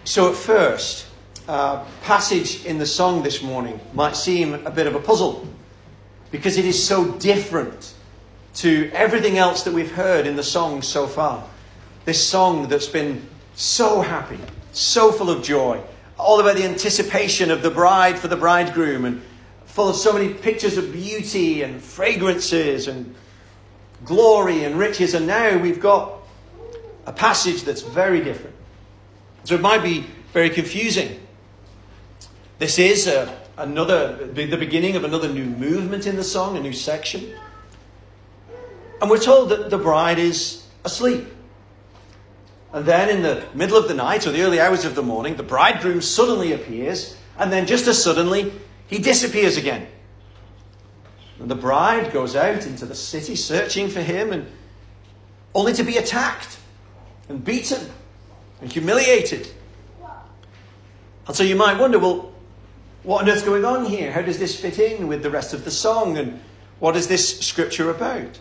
So at first, passage in the song this morning might seem a bit of a puzzle because it is so different to everything else that we've heard in the song so far. This song that's been so happy, so full of joy, all about the anticipation of the bride for the bridegroom, and full of so many pictures of beauty and fragrances and glory and riches. And now we've got a passage that's very different. So it might be very confusing. This is the beginning of another new movement in the song, a new section. And we're told that the bride is asleep. And then in the middle of the night or the early hours of the morning, the bridegroom suddenly appears. And then just as suddenly, he disappears again. And the bride goes out into the city searching for him, and only to be attacked and beaten and humiliated. And so you might wonder, well, what on earth's going on here? How does this fit in with the rest of the song? And what is this scripture about?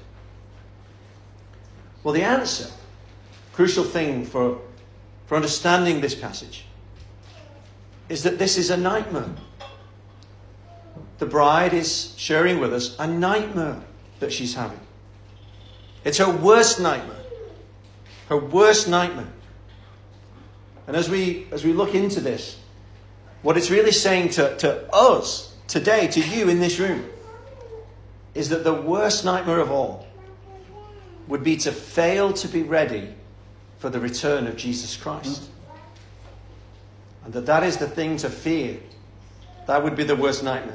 Well, the answer, crucial thing for understanding this passage, is that this is a nightmare. The bride is sharing with us a nightmare that she's having. It's her worst nightmare. Her worst nightmare. And as we look into this, what it's really saying to us today, to you in this room, is that the worst nightmare of all would be to fail to be ready for the return of Jesus Christ. And that is the thing to fear. That would be the worst nightmare.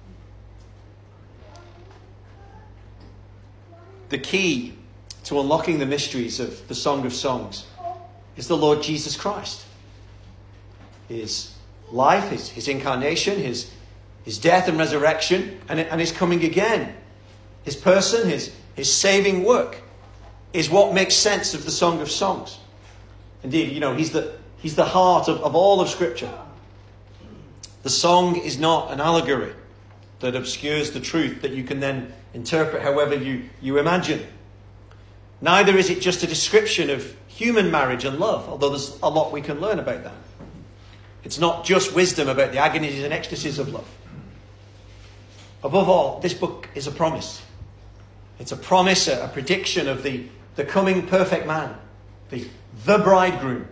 The key to unlocking the mysteries of the Song of Songs is the Lord Jesus Christ. His life, his incarnation, his death and resurrection, and his coming again. His person, his saving work is what makes sense of the Song of Songs. Indeed, he's the heart of all of Scripture. The song is not an allegory that obscures the truth that you can then interpret however you imagine. Neither is it just a description of human marriage and love, although there's a lot we can learn about that. It's not just wisdom about the agonies and ecstasies of love. Above all, this book is a promise. It's a promise, a prediction of the coming perfect man, the bridegroom.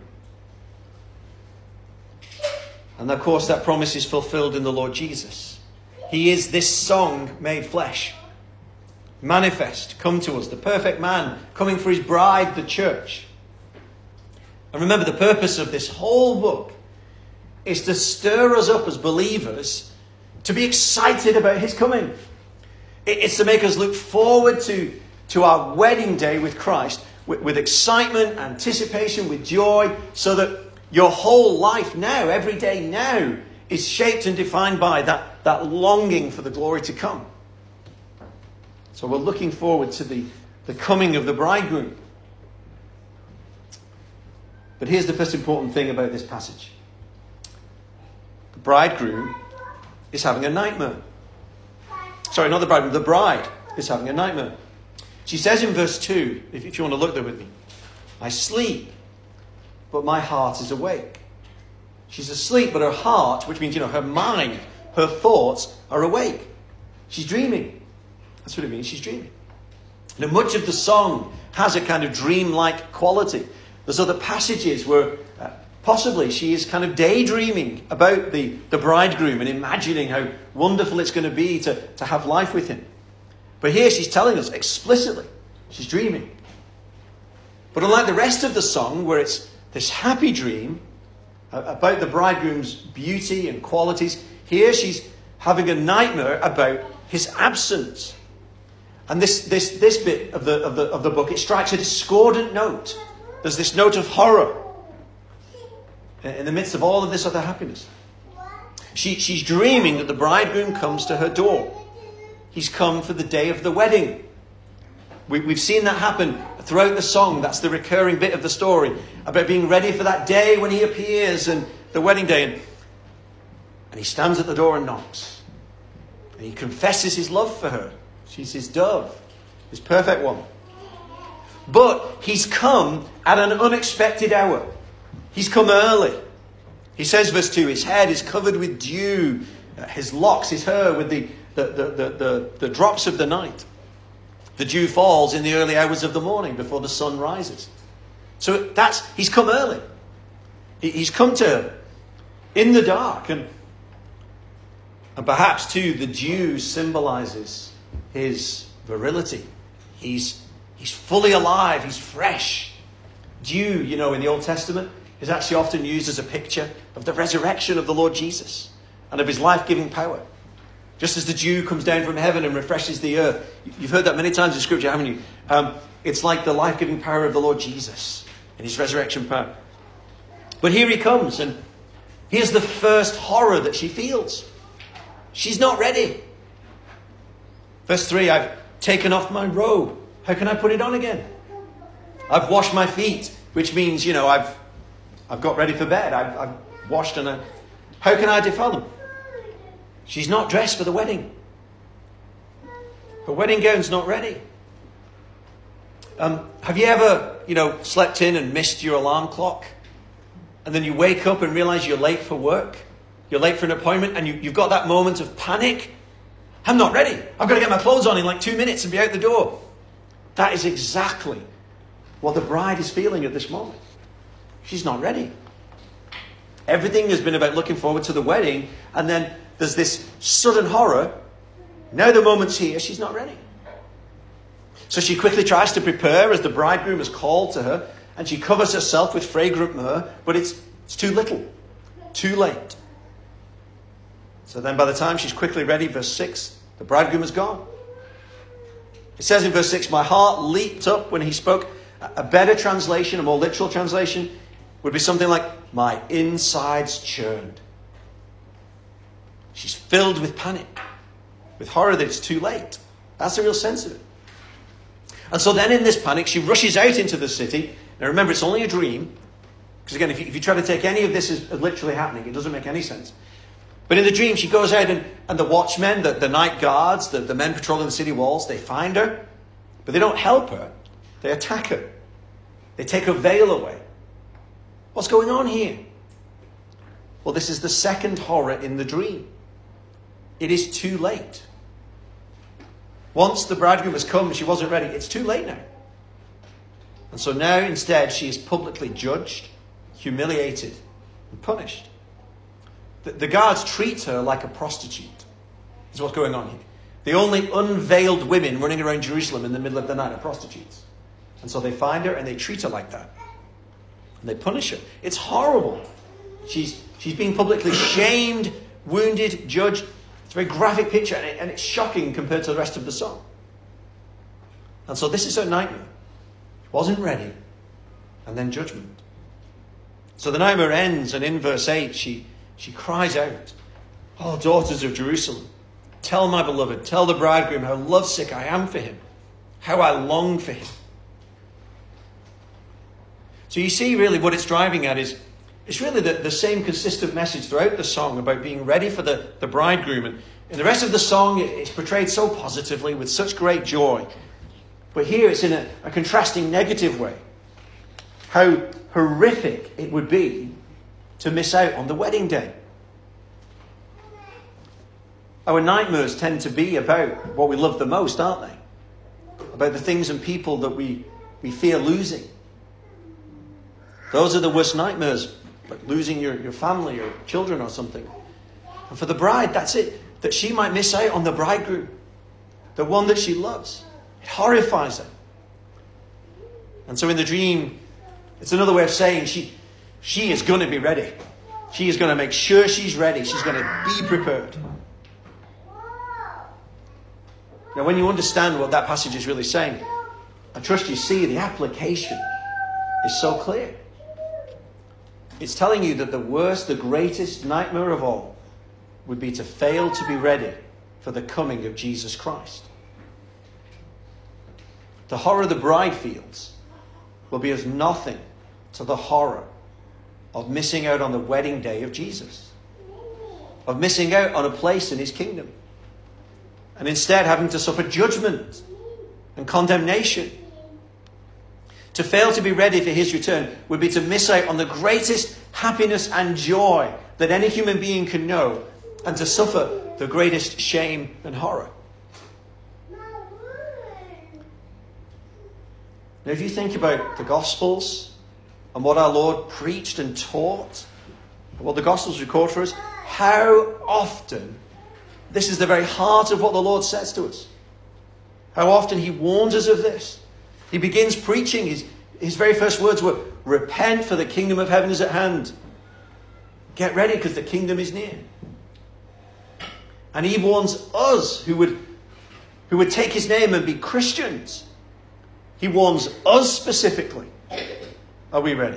And of course that promise is fulfilled in the Lord Jesus. He is this song made flesh. Manifest, come to us, the perfect man coming for his bride, the church. And remember, the purpose of this whole book is to stir us up as believers to be excited about his coming. It's to make us look forward to our wedding day with Christ with excitement, anticipation, with joy, so that your whole life now, every day now, is shaped and defined by that longing for the glory to come. So we're looking forward to the coming of the bridegroom. But here's the first important thing about this passage. The bridegroom is having a nightmare. Sorry, not the bridegroom, the bride is having a nightmare. She says in verse 2, if you want to look there with me, I sleep, but my heart is awake. She's asleep, but her heart, which means, her mind, her thoughts are awake. She's dreaming. That's what it means, she's dreaming. Now, much of the song has a kind of dreamlike quality. There's other passages where possibly she is kind of daydreaming about the bridegroom and imagining how wonderful it's going to be to have life with him. But here she's telling us explicitly she's dreaming. But unlike the rest of the song, where it's this happy dream about the bridegroom's beauty and qualities, here she's having a nightmare about his absence. And this bit of the book, it strikes a discordant note. There's this note of horror in the midst of all of this other happiness. She's dreaming that the bridegroom comes to her door. He's come for the day of the wedding. We've seen that happen throughout the song. That's the recurring bit of the story, about being ready for that day when he appears and the wedding day. And he stands at the door and knocks. And he confesses his love for her. She's his dove, his perfect one. But he's come at an unexpected hour. He's come early. He says, verse 2, his head is covered with dew, his locks, his hair with the drops of the night. The dew falls in the early hours of the morning before the sun rises. So he's come early. He's come to her in the dark. And perhaps too, the dew symbolizes his virility. He's fully alive. He's fresh. Dew, in the Old Testament, is actually often used as a picture of the resurrection of the Lord Jesus and of his life-giving power. Just as the dew comes down from heaven and refreshes the earth. You've heard that many times in Scripture, haven't you? It's like the life-giving power of the Lord Jesus and his resurrection power. But here he comes, and here's the first horror that she feels. She's not ready. Verse 3, I've taken off my robe. How can I put it on again? I've washed my feet, which means, I've got ready for bed. I've washed and how can I defile them? She's not dressed for the wedding. Her wedding gown's not ready. Have you ever, slept in and missed your alarm clock? And then you wake up and realize you're late for work? You're late for an appointment and you've got that moment of panic? I'm not ready. I've got to get my clothes on in like 2 minutes and be out the door. That is exactly what the bride is feeling at this moment. She's not ready. Everything has been about looking forward to the wedding, and then there's this sudden horror. Now the moment's here, she's not ready. So she quickly tries to prepare as the bridegroom is called to her, and she covers herself with fragrant myrrh, but it's too little, too late. So then by the time she's quickly ready, verse 6, the bridegroom is gone. It says in verse 6, my heart leaped up when he spoke. A better translation, a more literal translation, would be something like, my insides churned. She's filled with panic, with horror that it's too late. That's the real sense of it. And so then in this panic, she rushes out into the city. Now remember, it's only a dream. Because again, if you try to take any of this as literally happening, it doesn't make any sense. But in the dream, she goes out and the watchmen, the night guards, the men patrolling the city walls, they find her. But they don't help her. They attack her. They take her veil away. What's going on here? Well, this is the second horror in the dream. It is too late. Once the bridegroom has come and she wasn't ready, it's too late now. And so now instead she is publicly judged, humiliated, and punished. The guards treat her like a prostitute. Is what's going on here. The only unveiled women running around Jerusalem in the middle of the night are prostitutes. And so they find her and they treat her like that. And they punish her. It's horrible. She's being publicly shamed, wounded, judged. It's a very graphic picture and it's shocking compared to the rest of the song. And so this is her nightmare. She wasn't ready. And then judgment. So the nightmare ends, and in verse 8 she cries out, oh, daughters of Jerusalem, tell my beloved, tell the bridegroom how lovesick I am for him, how I long for him. So you see really what it's driving at is it's really the same consistent message throughout the song about being ready for the bridegroom. And in the rest of the song, it's portrayed so positively with such great joy. But here it's in a contrasting negative way. How horrific it would be to miss out on the wedding day. Our nightmares tend to be about what we love the most, aren't they? About the things and people that we fear losing. Those are the worst nightmares, like losing your family or children or something. And for the bride, that's it. That she might miss out on the bridegroom, the one that she loves. It horrifies her. And so in the dream, it's another way of saying she is going to be ready. She is going to make sure she's ready. She's going to be prepared. Now, when you understand what that passage is really saying, I trust you see the application is so clear. It's telling you that the worst, the greatest nightmare of all would be to fail to be ready for the coming of Jesus Christ. The horror the bride feels will be as nothing to the horror of missing out on the wedding day of Jesus, of missing out on a place in his kingdom, and instead having to suffer judgment and condemnation. To fail to be ready for his return would be to miss out on the greatest happiness and joy that any human being can know, and to suffer the greatest shame and horror. Now, if you think about the Gospels and what our Lord preached and taught, and what the Gospels record for us, how often this is the very heart of what the Lord says to us. How often he warns us of this. He begins preaching. His very first words were, "Repent, for the kingdom of heaven is at hand." Get ready, because the kingdom is near. And he warns us who would take his name and be Christians. He warns us specifically. Are we ready?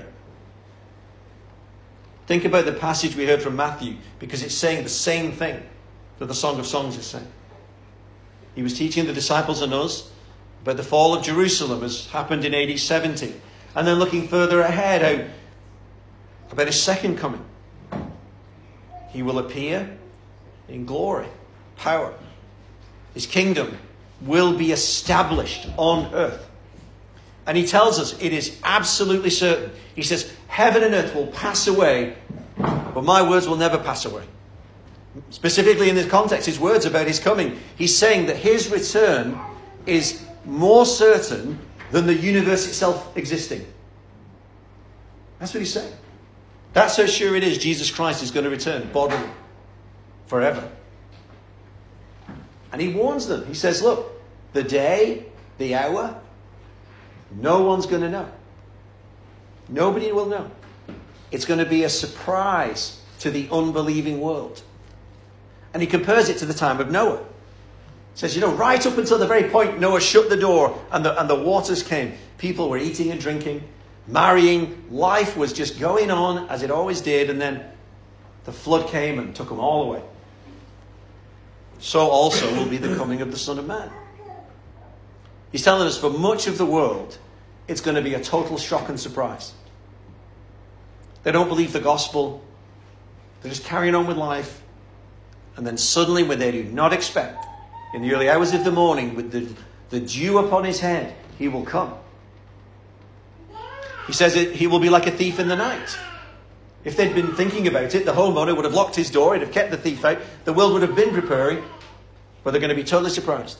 Think about the passage we heard from Matthew, because it's saying the same thing that the Song of Songs is saying. He was teaching the disciples and us about the fall of Jerusalem, as happened in AD 70. And then looking further ahead, about his second coming. He will appear in glory, power. His kingdom will be established on earth. And he tells us it is absolutely certain. He says, heaven and earth will pass away, but my words will never pass away. Specifically in this context, his words about his coming, he's saying that his return is more certain than the universe itself existing. That's what he's saying. That's how sure it is Jesus Christ is going to return bodily, forever. And he warns them. He says, look, the day, the hour, no one's going to know. Nobody will know. It's going to be a surprise to the unbelieving world. And he compares it to the time of Noah. He says, right up until the very point Noah shut the door and the waters came, people were eating and drinking, marrying, life was just going on as it always did, and then the flood came and took them all away. So also will be the coming of the Son of Man. He's telling us for much of the world, it's going to be a total shock and surprise. They don't believe the gospel. They're just carrying on with life. And then suddenly, when they do not expect, in the early hours of the morning, with the dew upon his head, he will come. He says he will be like a thief in the night. If they'd been thinking about it, the homeowner would have locked his door, he'd have kept the thief out, the world would have been preparing, but they're going to be totally surprised.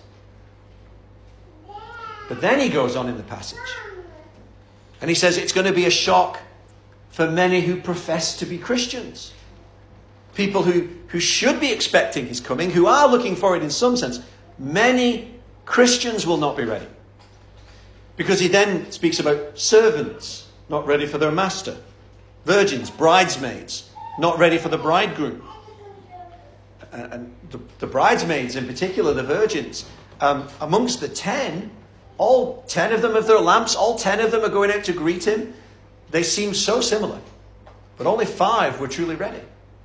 But then he goes on in the passage, and he says it's going to be a shock for many who profess to be Christians. People who should be expecting his coming, who are looking for it in some sense. Many Christians will not be ready. Because he then speaks about servants not ready for their master. Virgins, bridesmaids, not ready for the bridegroom. And the bridesmaids in particular, the virgins, amongst the 10, all 10 of them have their lamps, all 10 of them are going out to greet him. They seem so similar. But only 5 were truly ready.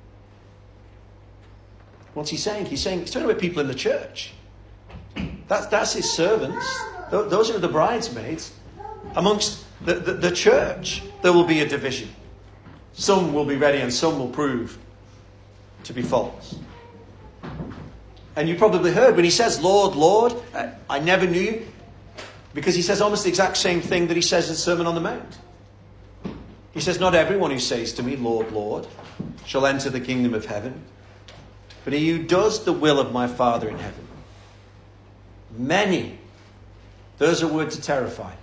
What's he saying? He's talking about people in the church. That's his servants. Those are the bridesmaids. Amongst the church, there will be a division. Some will be ready and some will prove to be false. And you probably heard when he says, Lord, Lord, I never knew you. Because he says almost the exact same thing that he says in the Sermon on the Mount. He says, not everyone who says to me, Lord, Lord, shall enter the kingdom of heaven, but he who does the will of my Father in heaven. Many, there's a word to terrify.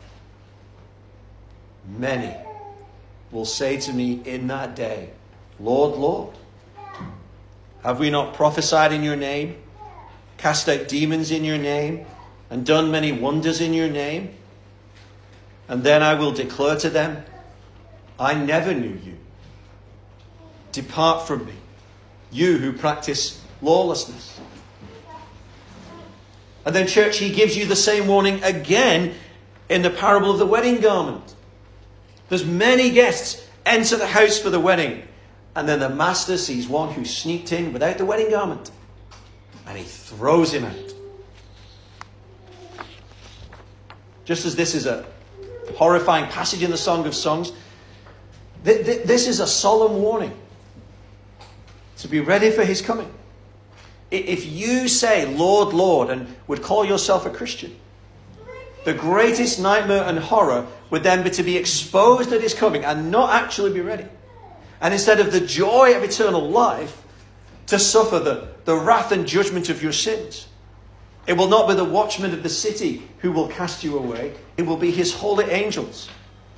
Many will say to me in that day, Lord, Lord, have we not prophesied in your name, cast out demons in your name, and done many wonders in your name? And then I will declare to them, I never knew you. Depart from me, you who practice lawlessness. And then, church, he gives you the same warning again in the parable of the wedding garment. There's many guests enter the house for the wedding, and then the master sees one who sneaked in without the wedding garment, and he throws him out. Just as this is a horrifying passage in the Song of Songs, this is a solemn warning to be ready for his coming. If you say, Lord, Lord, and would call yourself a Christian, The greatest nightmare and horror would then be to be exposed at his coming and not actually be ready. And instead of the joy of eternal life, to suffer the wrath and judgment of your sins. It will not be the watchmen of the city who will cast you away. It will be his holy angels.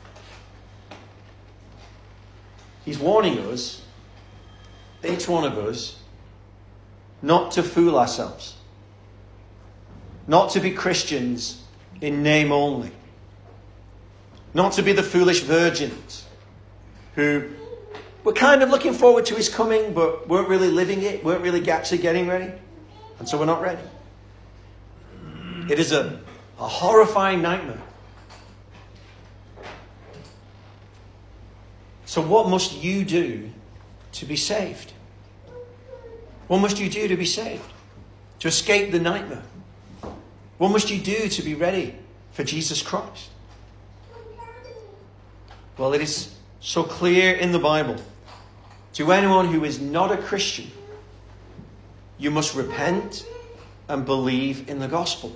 He's warning us, each one of us, not to fool ourselves. Not to be Christians in name only. Not to be the foolish virgins who were kind of looking forward to his coming but weren't really living it, weren't really actually getting ready. And so we're not ready. It is a horrifying nightmare. So what must you do to be saved? What must you do to be saved? To escape the nightmare? What must you do to be ready for Jesus Christ? Well, it is so clear in the Bible. To anyone who is not a Christian, you must repent and believe in the gospel.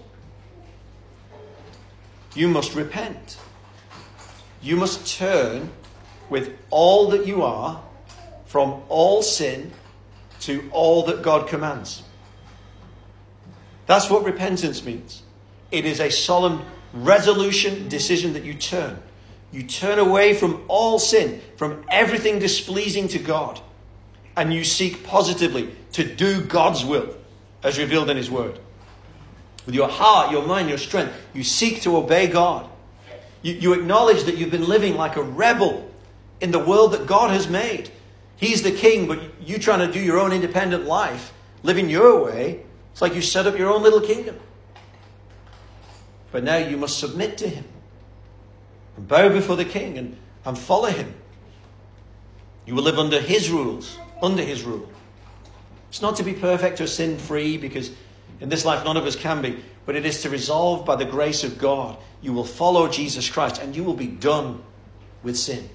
You must repent. You must turn with all that you are from all sin to all that God commands. That's what repentance means. It is a solemn resolution, decision that you turn. You turn away from all sin, from everything displeasing to God, and you seek positively to do God's will as revealed in his word. With your heart, your mind, your strength, you seek to obey God. You acknowledge that you've been living like a rebel in the world that God has made. He's the king, but you trying to do your own independent life, living your way. It's like you set up your own little kingdom. But now you must submit to him and bow before the king and follow him. You will live under his rules, under his rule. It's not to be perfect or sin-free, because in this life none of us can be, but it is to resolve by the grace of God. You will follow Jesus Christ and you will be done with sin.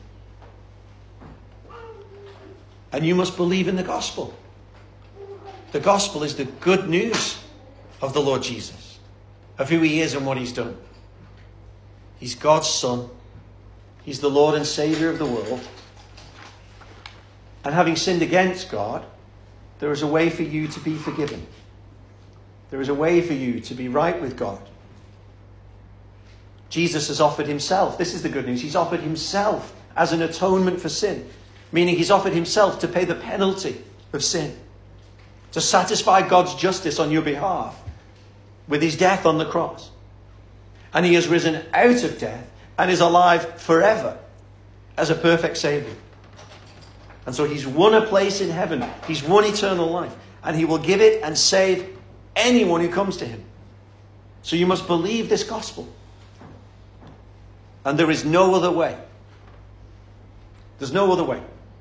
And you must believe in the gospel. The gospel is the good news of the Lord Jesus, of who he is and what he's done. He's God's Son. He's the Lord and Saviour of the world. And having sinned against God, there is a way for you to be forgiven. There is a way for you to be right with God. Jesus has offered himself. This is the good news. He's offered himself as an atonement for sin. Meaning he's offered himself to pay the penalty of sin. To satisfy God's justice on your behalf with his death on the cross. And he has risen out of death and is alive forever as a perfect Saviour. And so he's won a place in heaven. He's won eternal life. And he will give it and save anyone who comes to him. So you must believe this gospel. And there is no other way. There's no other way.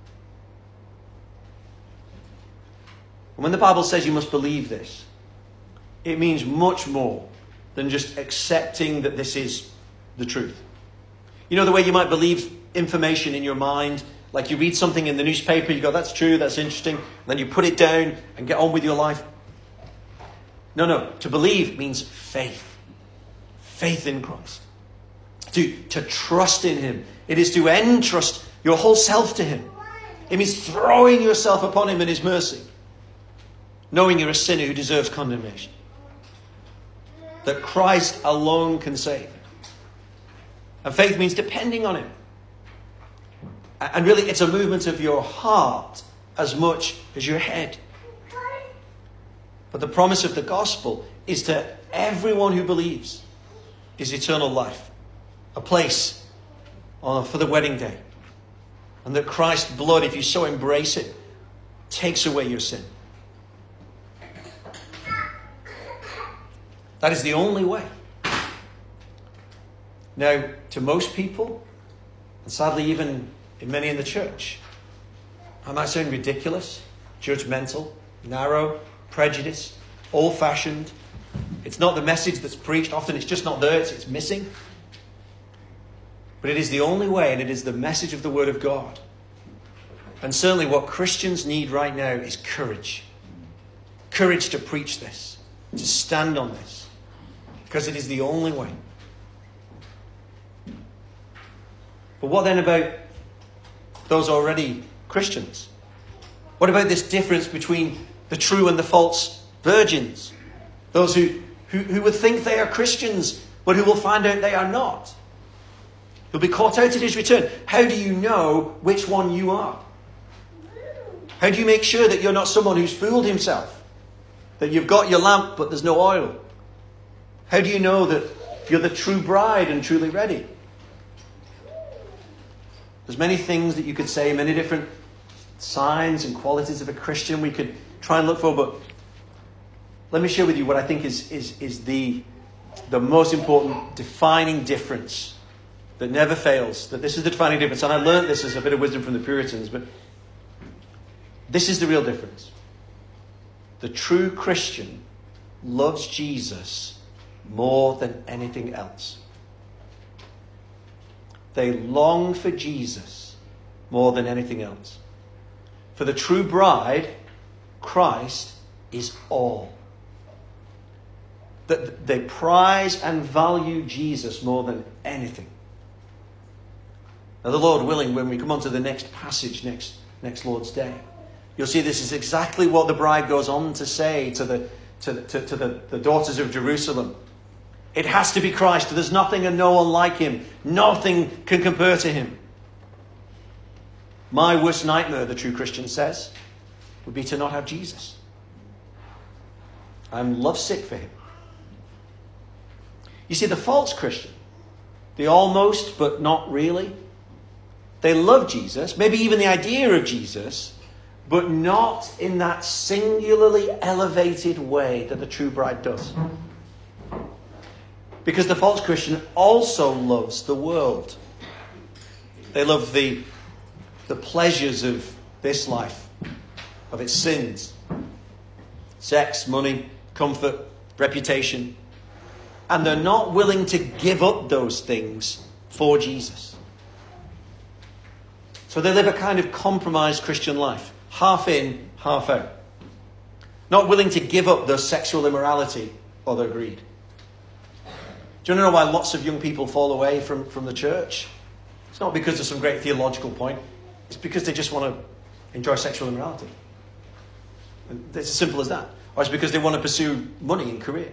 And when the Bible says you must believe this, it means much more than just accepting that this is the truth. You know the way you might believe information in your mind? Like you read something in the newspaper, you go, that's true, that's interesting. And then you put it down and get on with your life. No. To believe means faith. Faith in Christ. To trust in him. It is to entrust your whole self to him. It means throwing yourself upon him in his mercy. Knowing you're a sinner who deserves condemnation. That Christ alone can save. And faith means depending on him. And really it's a movement of your heart as much as your head. But the promise of the gospel is to everyone who believes is eternal life. A place for the wedding day. And that Christ's blood, if you so embrace it, takes away your sin. That is the only way. Now, to most people, and sadly even in many in the church, I might sound ridiculous, judgmental, narrow, prejudiced, old-fashioned. It's not the message that's preached. Often it's just not there. It's missing. But it is the only way, and it is the message of the Word of God. And certainly what Christians need right now is courage. Courage to preach this, to stand on this. Because it is the only way. But what then about those already Christians? What about this difference between the true and the false virgins? Those who would think they are Christians, but who will find out they are not. Who'll be caught out at his return. How do you know which one you are? How do you make sure that you're not someone who's fooled himself? That you've got your lamp, but there's no oil? How do you know that you're the true bride and truly ready? There's many things that you could say, many different signs and qualities of a Christian we could try and look for, but let me share with you what I think is the most important defining difference that never fails. That this is the defining difference. And I learned this as a bit of wisdom from the Puritans, but this is the real difference. The true Christian loves Jesus more than anything else. They long for Jesus more than anything else. For the true bride, Christ is all. That they prize and value Jesus more than anything. Now, the Lord willing, when we come on to the next passage, next Lord's Day, you'll see this is exactly what the bride goes on to say to the daughters of Jerusalem. It has to be Christ. There's nothing and no one like him. Nothing can compare to him. My worst nightmare, the true Christian says, would be to not have Jesus. I'm lovesick for him. You see, the false Christian, the almost but not really, they love Jesus, maybe even the idea of Jesus, but not in that singularly elevated way that the true bride does. Because the false Christian also loves the world. They love the pleasures of this life, of its sins. Sex, money, comfort, reputation. And they're not willing to give up those things for Jesus. So they live a kind of compromised Christian life. Half in, half out. Not willing to give up their sexual immorality or their greed. Do you want to know why lots of young people fall away from the church? It's not because of some great theological point. It's because they just want to enjoy sexual immorality. It's as simple as that. Or it's because they want to pursue money and career.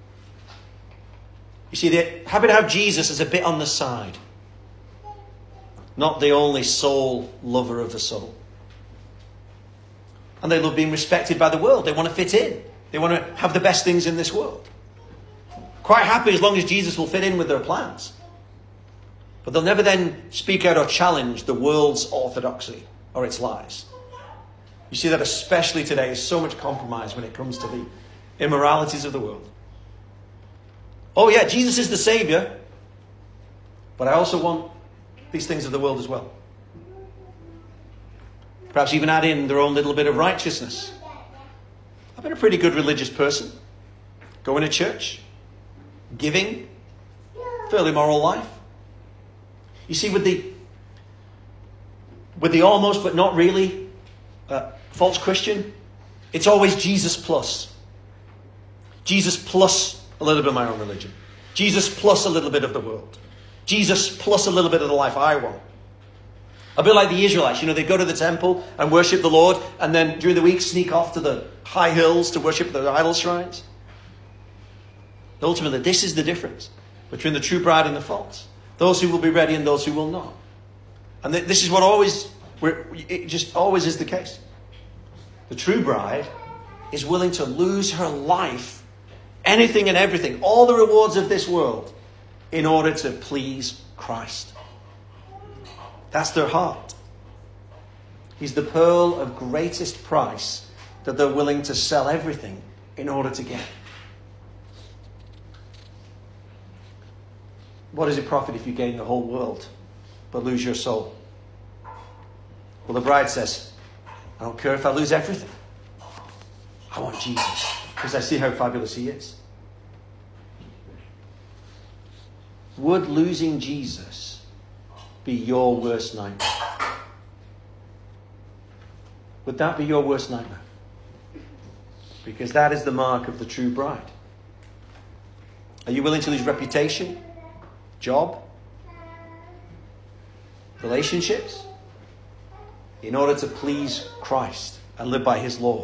You see, they happy to have Jesus as a bit on the side. Not the only soul lover of the soul. And they love being respected by the world. They want to fit in. They want to have the best things in this world. Quite happy as long as Jesus will fit in with their plans. But they'll never then speak out or challenge the world's orthodoxy or its lies. You see that especially today. There's so much compromise when it comes to the immoralities of the world. Oh yeah, Jesus is the Saviour. But I also want these things of the world as well. Perhaps even add in their own little bit of righteousness. I've been a pretty good religious person. Going to church. Giving. Fairly moral life. You see, with the almost but not really false Christian, it's always Jesus plus. Jesus plus a little bit of my own religion. Jesus plus a little bit of the world. Jesus plus a little bit of the life I want. A bit like the Israelites, they go to the temple and worship the Lord, and then during the week sneak off to the high hills to worship the idol shrines. Ultimately, this is the difference between the true bride and the false. Those who will be ready and those who will not. And this is what it just always is the case. The true bride is willing to lose her life, anything and everything, all the rewards of this world, in order to please Christ. That's their heart. He's the pearl of greatest price that they're willing to sell everything in order to get. What does it profit if you gain the whole world but lose your soul? Well, the bride says, I don't care if I lose everything. I want Jesus because I see how fabulous he is. Would losing Jesus be your worst nightmare? Would that be your worst nightmare? Because that is the mark of the true bride. Are you willing to lose reputation? Job? relationships, in order to please Christ and live by his law.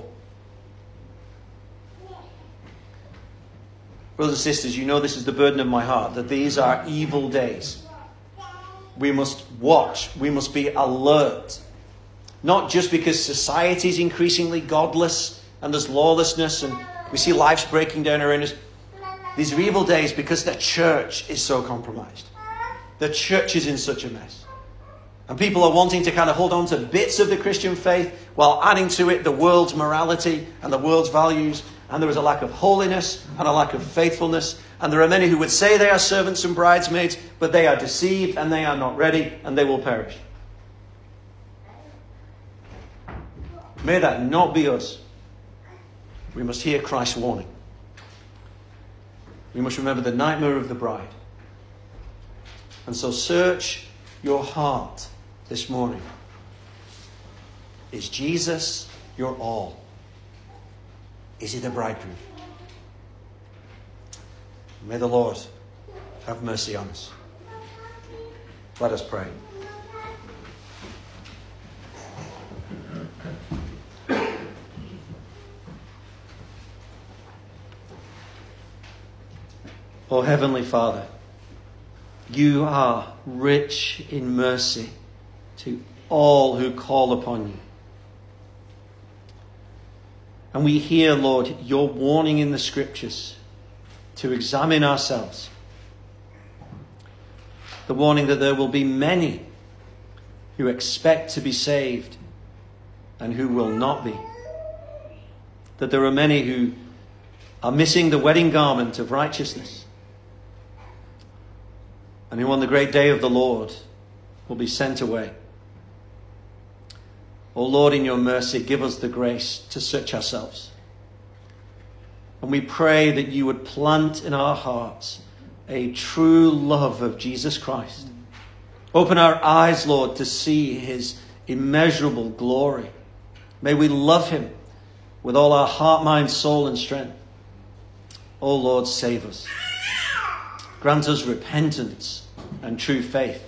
Brothers and sisters, you know this is the burden of my heart, that these are evil days. We must watch, we must be alert. Not just because society is increasingly godless and there's lawlessness and we see lives breaking down around us. These are evil days because the church is so compromised. The church is in such a mess. And people are wanting to kind of hold on to bits of the Christian faith while adding to it the world's morality and the world's values. And there is a lack of holiness and a lack of faithfulness. And there are many who would say they are servants and bridesmaids, but they are deceived and they are not ready and they will perish. May that not be us. We must hear Christ's warning. We must remember the nightmare of the bride. And so search your heart this morning. Is Jesus your all? Is he the bridegroom? May the Lord have mercy on us. Let us pray. O Heavenly Father, you are rich in mercy to all who call upon you. And we hear, Lord, your warning in the Scriptures to examine ourselves. The warning that there will be many who expect to be saved and who will not be. That there are many who are missing the wedding garment of righteousness, and who on the great day of the Lord will be sent away. O Lord, in your mercy, give us the grace to search ourselves. And we pray that you would plant in our hearts a true love of Jesus Christ. Open our eyes, Lord, to see his immeasurable glory. May we love him with all our heart, mind, soul, and strength. O Lord, save us. Grant us repentance and true faith.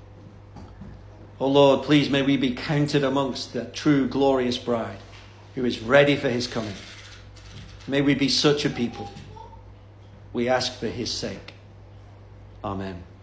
O Lord, please may we be counted amongst the true glorious bride who is ready for his coming. May we be such a people. We ask for his sake. Amen.